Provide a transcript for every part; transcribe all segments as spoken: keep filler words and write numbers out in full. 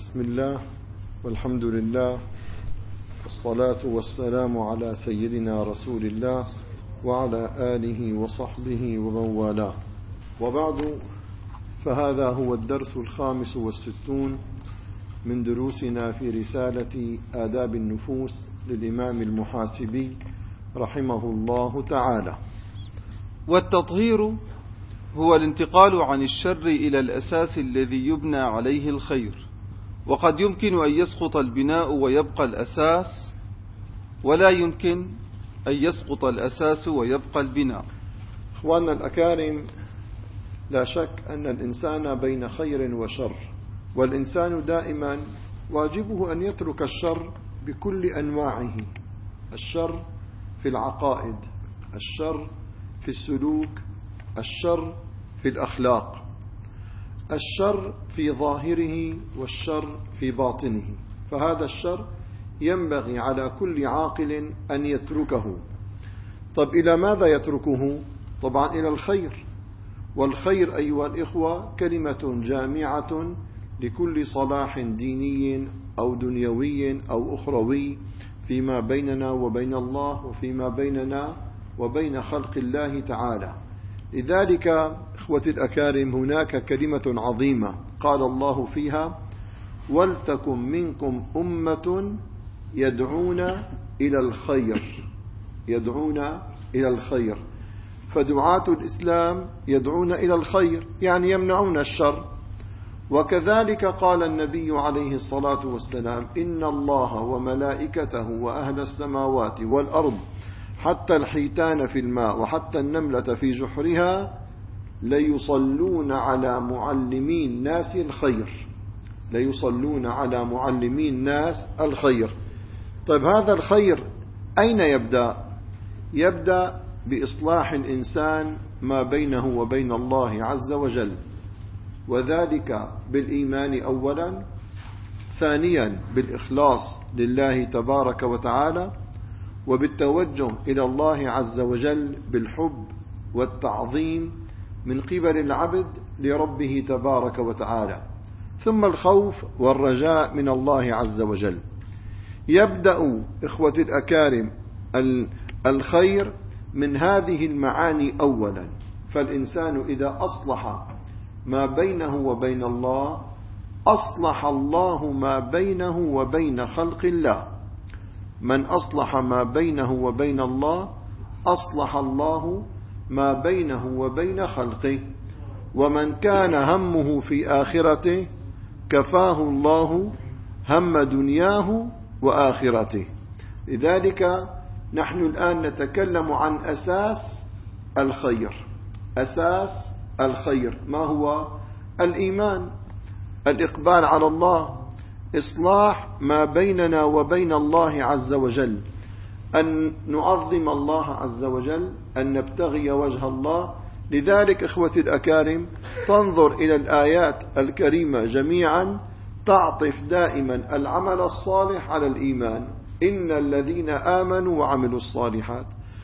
بسم الله والحمد لله والصلاة والسلام على سيدنا رسول الله وعلى آله وصحبه ومن والاه، وبعد، فهذا هو الدرس الخامس والستون من دروسنا في رسالة آداب النفوس للإمام المحاسبي رحمه الله تعالى. والتطهير هو الانتقال عن الشر إلى الأساس الذي يبنى عليه الخير، وقد يمكن أن يسقط البناء ويبقى الأساس، ولا يمكن أن يسقط الأساس ويبقى البناء. إخواننا الأكارم، لا شك أن الإنسان بين خير وشر، والإنسان دائما واجبه أن يترك الشر بكل أنواعه. الشر في العقائد، الشر في السلوك، الشر في الأخلاق، الشر في ظاهره والشر في باطنه. فهذا الشر ينبغي على كل عاقل أن يتركه. طب إلى ماذا يتركه؟ طبعا إلى الخير، والخير أيها الإخوة كلمة جامعة لكل صلاح ديني أو دنيوي أو أخروي فيما بيننا وبين الله وفيما بيننا وبين خلق الله تعالى. لذلك إخوتي الأكارم، هناك كلمة عظيمة قال الله فيها: ولتكن منكم أمة يدعون إلى الخير. يدعون إلى الخير، فدعاة الإسلام يدعون إلى الخير، يعني يمنعون الشر. وكذلك قال النبي عليه الصلاة والسلام: إن الله وملائكته وأهل السماوات والأرض حتى الحيتان في الماء وحتى النملة في جحرها ليصلون على معلمي الناس الخير. ليصلون على معلمي الناس الخير. طيب هذا الخير أين يبدأ؟ يبدأ بإصلاح الإنسان ما بينه وبين الله عز وجل، وذلك بالإيمان أولا، ثانيا بالإخلاص لله تبارك وتعالى، وبالتوجه إلى الله عز وجل بالحب والتعظيم من قبل العبد لربه تبارك وتعالى، ثم الخوف والرجاء من الله عز وجل. يبدأ إخوتي الأكارم الخير من هذه المعاني أولا. فالإنسان إذا أصلح ما بينه وبين الله أصلح الله ما بينه وبين خلق الله. من أصلح ما بينه وبين الله أصلح الله ما بينه وبين خلقه. ومن كان همه في آخرته كفاه الله هم دنياه وآخرته. لذلك نحن الآن نتكلم عن أساس الخير. أساس الخير ما هو؟ الإيمان، الإقبال على الله، إصلاح ما بيننا وبين الله عز وجل، أن نعظم الله عز وجل، أن نبتغي وجه الله. لذلك إخوتي الأكارم، تنظر إلى الآيات الكريمة جميعا تعطف دائما العمل الصالح على الإيمان: إن الذين آمنوا وعملوا الصالحات.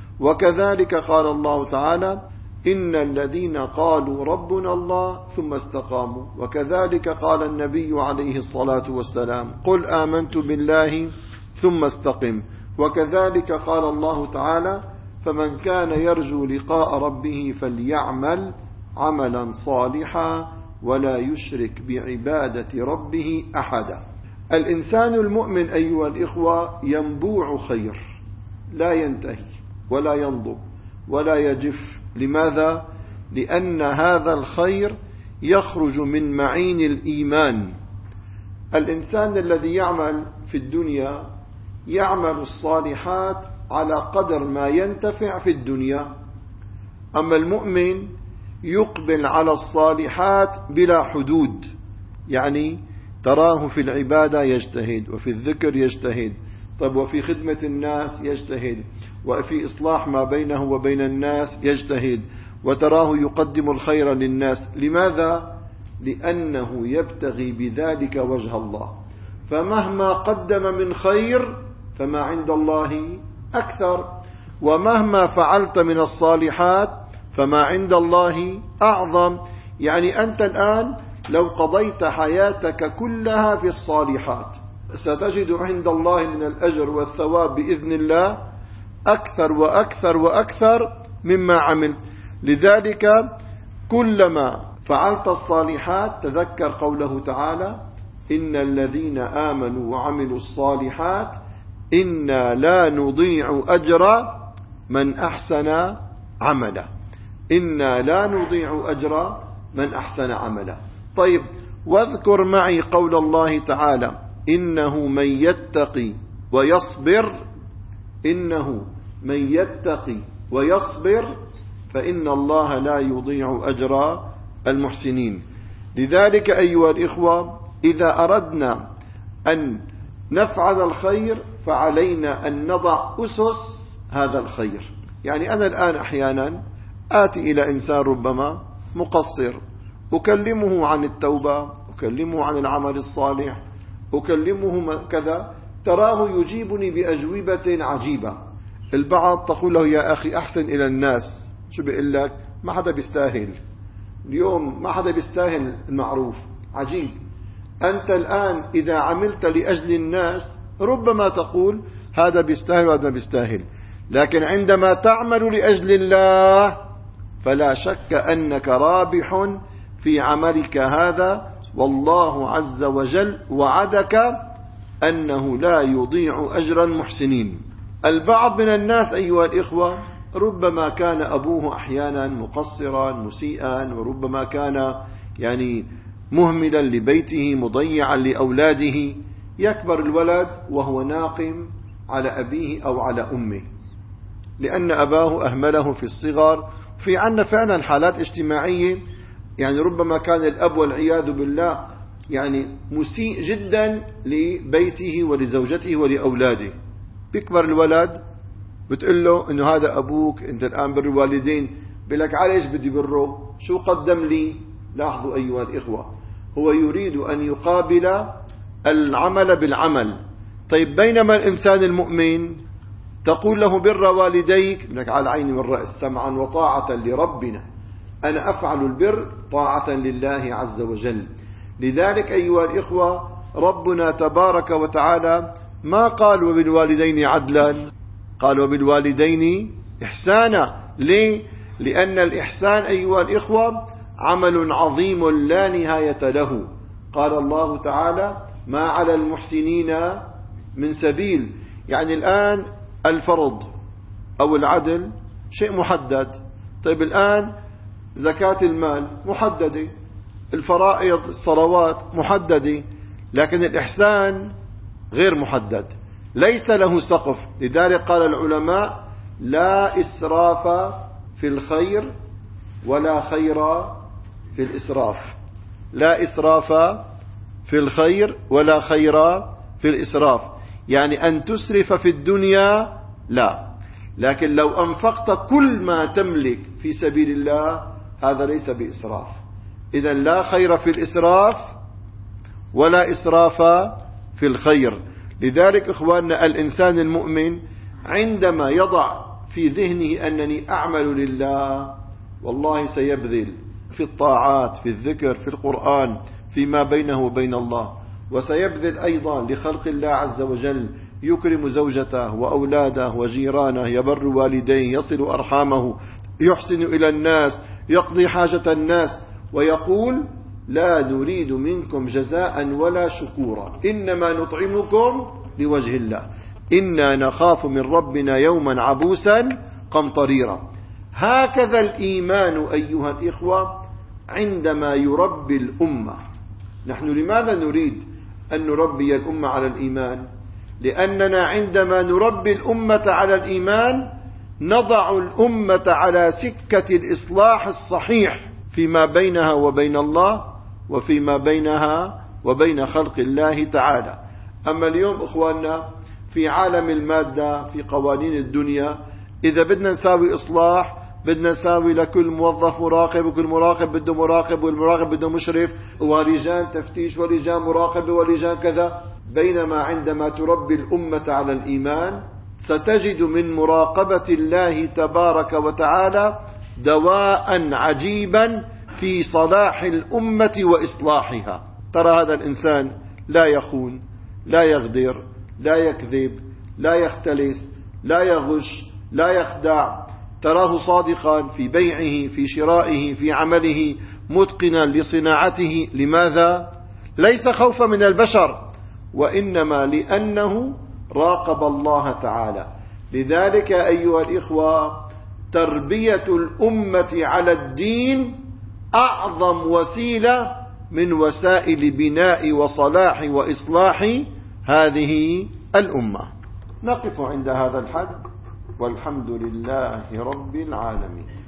وكذلك قال الله تعالى: إن الذين قالوا ربنا الله ثم استقاموا. وكذلك قال النبي عليه الصلاة والسلام: قل آمنت بالله ثم استقم. وكذلك قال الله تعالى: فمن كان يرجو لقاء ربه فليعمل عملا صالحا ولا يشرك بعبادة ربه أحدا. الإنسان المؤمن أيها الإخوة ينبوع خير، لا ينتهي ولا ينضب ولا يجف. لماذا؟ لأن هذا الخير يخرج من معين الإيمان. الإنسان الذي يعمل في الدنيا يعمل الصالحات على قدر ما ينتفع في الدنيا، أما المؤمن يقبل على الصالحات بلا حدود. يعني تراه في العبادة يجتهد، وفي الذكر يجتهد، طب وفي خدمة الناس يجتهد، وفي إصلاح ما بينه وبين الناس يجتهد، وتراه يقدم الخير للناس. لماذا؟ لأنه يبتغي بذلك وجه الله. فمهما قدم من خير فما عند الله أكثر، ومهما فعلت من الصالحات فما عند الله أعظم. يعني أنت الآن لو قضيت حياتك كلها في الصالحات ستجد عند الله من الأجر والثواب بإذن الله أكثر وأكثر وأكثر مما عملت. لذلك كلما فعلت الصالحات تذكر قوله تعالى: إن الذين آمنوا وعملوا الصالحات إنا لا نضيع أجر من أحسن عملا. إنا لا نضيع أجر من أحسن عملا. طيب، واذكر معي قول الله تعالى: إنه من يتقي ويصبر إنه من يتقي ويصبر فإن الله لا يضيع أجر المحسنين. لذلك أيها الإخوة، إذا أردنا أن نفعل الخير فعلينا أن نضع أسس هذا الخير. يعني أنا الآن أحيانا آتي إلى إنسان ربما مقصر، أكلمه عن التوبة، أكلمه عن العمل الصالح، أكلمه كذا، تراه يجيبني بأجوبة عجيبة. البعض تقول له: يا أخي أحسن إلى الناس. شو بيقول لك؟ ما حدا بيستاهل اليوم، ما حدا بيستاهل المعروف. عجيب. أنت الآن إذا عملت لأجل الناس ربما تقول هذا بيستاهل وهذا بيستاهل، لكن عندما تعمل لأجل الله فلا شك أنك رابح في عملك هذا، والله عز وجل وعدك أنه لا يضيع أجر المحسنين. البعض من الناس أيها الإخوة ربما كان أبوه أحيانا مقصرا مسيئا، وربما كان يعني مهملا لبيته مضيعا لأولاده، يكبر الولد وهو ناقم على أبيه أو على أمه لأن أباه أهمله في الصغر. في عنا فعلا حالات اجتماعية، يعني ربما كان الأب والعياذ بالله يعني مسيء جدا لبيته ولزوجته ولأولاده. بيكبر الولد بتقول له إنه هذا أبوك، أنت الآن بر الوالدين، بلك عليش بدي بره، شو قدم لي؟ لاحظوا أيها الإخوة، هو يريد أن يقابل العمل بالعمل. طيب، بينما الإنسان المؤمن تقول له: بر والديك، لك على العين والرأس، سمعا وطاعة لربنا، أنا أفعل البر طاعة لله عز وجل. لذلك أيها الإخوة ربنا تبارك وتعالى ما قال وبالوالدين عدلا، قال وبالوالدين إحسانا. ليه؟ لأن الإحسان أيها الإخوة عمل عظيم لا نهاية له. قال الله تعالى: ما على المحسنين من سبيل. يعني الآن الفرض أو العدل شيء محدد. طيب، الآن زكاة المال محددة، الفرائض الصلوات محددة، لكن الإحسان غير محدد، ليس له سقف. لذلك قال العلماء: لا إسراف في الخير ولا خير في الإسراف. لا إسراف في الخير ولا خير في الإسراف، يعني أن تسرف في الدنيا لا، لكن لو أنفقت كل ما تملك في سبيل الله هذا ليس بإسراف. إذن لا خير في الإسراف ولا إسراف في الخير. لذلك إخواننا الإنسان المؤمن عندما يضع في ذهنه أنني أعمل لله والله سيبذل في الطاعات، في الذكر، في القرآن، فيما بينه وبين الله، وسيبذل أيضا لخلق الله عز وجل، يكرم زوجته وأولاده وجيرانه، يبر والديه، يصل أرحامه، يحسن إلى الناس، يقضي حاجة الناس، ويقول: لا نريد منكم جزاء ولا شكورا، إنما نطعمكم لوجه الله، إنا نخاف من ربنا يوما عبوسا قمطريرا. هكذا الإيمان أيها الإخوة عندما يربي الأمة. نحن لماذا نريد أن نربي الأمة على الإيمان؟ لأننا عندما نربي الأمة على الإيمان نضع الأمة على سكة الإصلاح الصحيح فيما بينها وبين الله وفيما بينها وبين خلق الله تعالى. أما اليوم إخواننا في عالم المادة، في قوانين الدنيا، إذا بدنا نساوي إصلاح بدنا نساوي لكل موظف مراقب، وكل مراقب بده مراقب، والمراقب بده مشرف، ولجان تفتيش، ولجان مراقبة، ولجان كذا. بينما عندما تربي الأمة على الإيمان ستجد من مراقبة الله تبارك وتعالى دواء عجيبا في صلاح الأمة وإصلاحها. ترى هذا الإنسان لا يخون، لا يغدر، لا يكذب، لا يختلس، لا يغش، لا يخدع، تراه صادقا في بيعه، في شرائه، في عمله، متقنا لصناعته. لماذا؟ ليس خوفا من البشر، وإنما لأنه راقب الله تعالى. لذلك أيها الإخوة، تربية الأمة على الدين أعظم وسيلة من وسائل بناء وصلاح وإصلاح هذه الأمة. نقف عند هذا الحد، والحمد لله رب العالمين.